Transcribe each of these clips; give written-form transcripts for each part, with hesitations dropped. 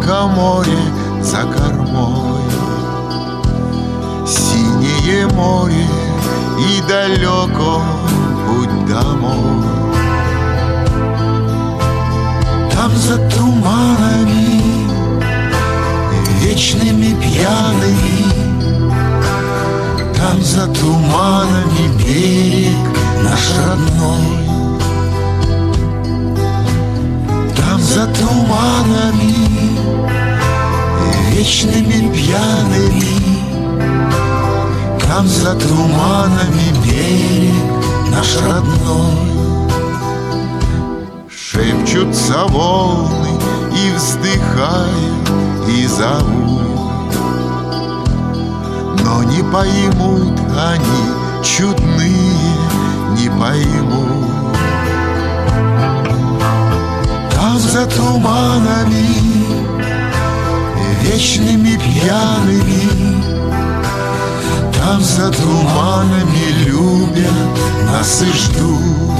только море за кормой, синее море и далеко путь домой. Там за туманами вечными пьяными, там за туманами берег наш родной. Там за туманами вечными пьяными, там за туманами берег наш родной. Шепчутся волны и вздыхают, и зовут, но не поймут они, чудные, не поймут. Там за туманами вечными пьяными, там за туманами любят нас и ждут.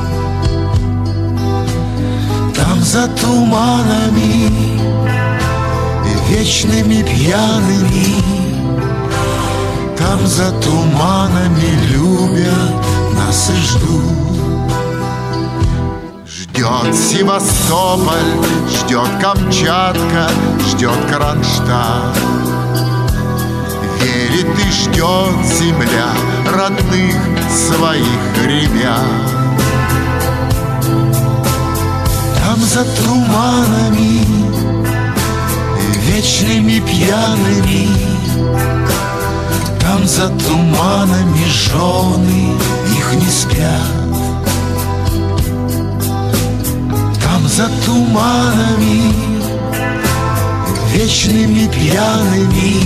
Там за туманами вечными пьяными, там за туманами любят нас и ждут. Ждет Севастополь, ждет Камчатка, ждет Кронштадт. Верит и ждет земля родных своих ребят. Там за туманами вечными пьяными, там за туманами жены их не спят. Там за туманами вечными пьяными.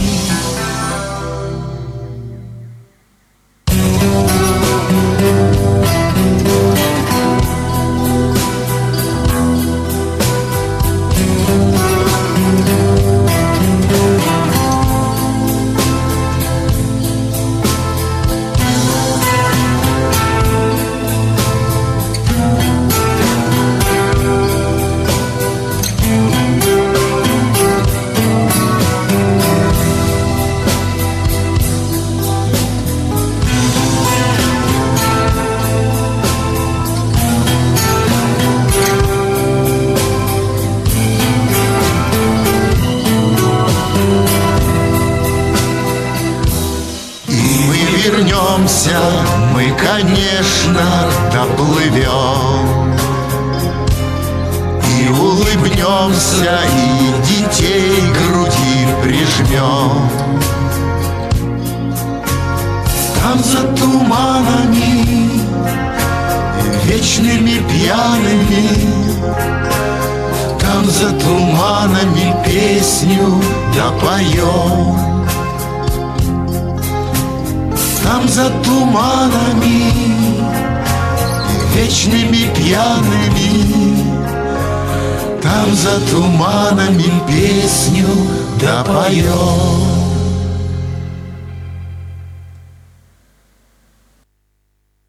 Вернемся, мы, конечно, доплывем и улыбнемся, и детей к груди прижмем. Там за туманами вечными пьяными, там за туманами песню допоем. Там за туманами вечными пьяными, там за туманами песню допоем.